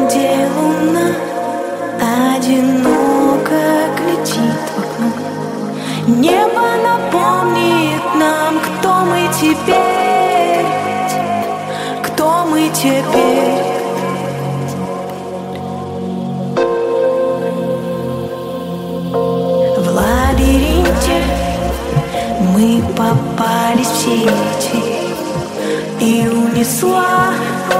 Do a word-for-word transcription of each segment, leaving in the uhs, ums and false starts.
где луна одиноко глядит в окно. Небо напомнит нам, кто мы теперь, кто мы теперь. В лабиринте мы попались в сети, и унесла,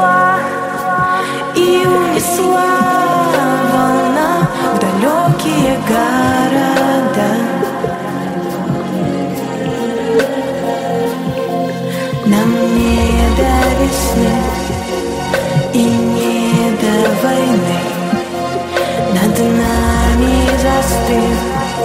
и унесла волна в далекие города. Нам не до весны и не до войны. Над нами застыл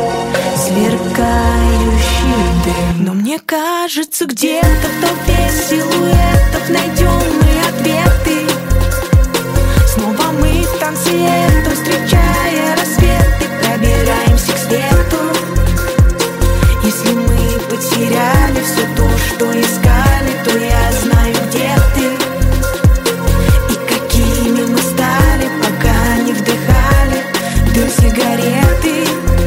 сверкающий дым. Но мне кажется, где-то в толпе силуэтов найдем мы ответы. Снова мы в танце этом, встречая рассветы, пробираемся к свету. Если мы потеряли все то, что искали, то я знаю, где ты и какими мы стали, пока не вдыхали дым сигареты.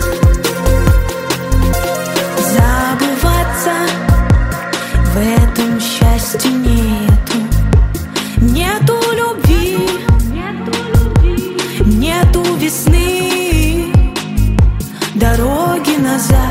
Забываться в этом счастье нету. Нету любви, нету весны, дороги назад.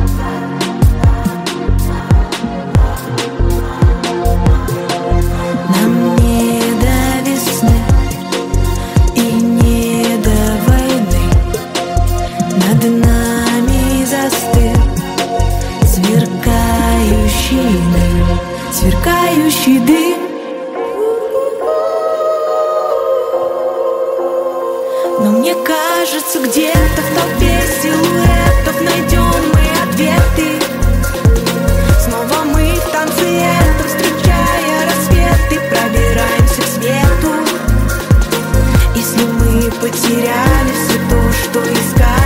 Нам не до весны и не до войны. Над нами застыл сверкающий дым, сверкающий дым. Но мне кажется, где-то в толпе силуэтов найдем мы ответы. Снова мы в танце этом, встречая рассветы, пробираемся к свету. Если мы потеряли все то, что искали,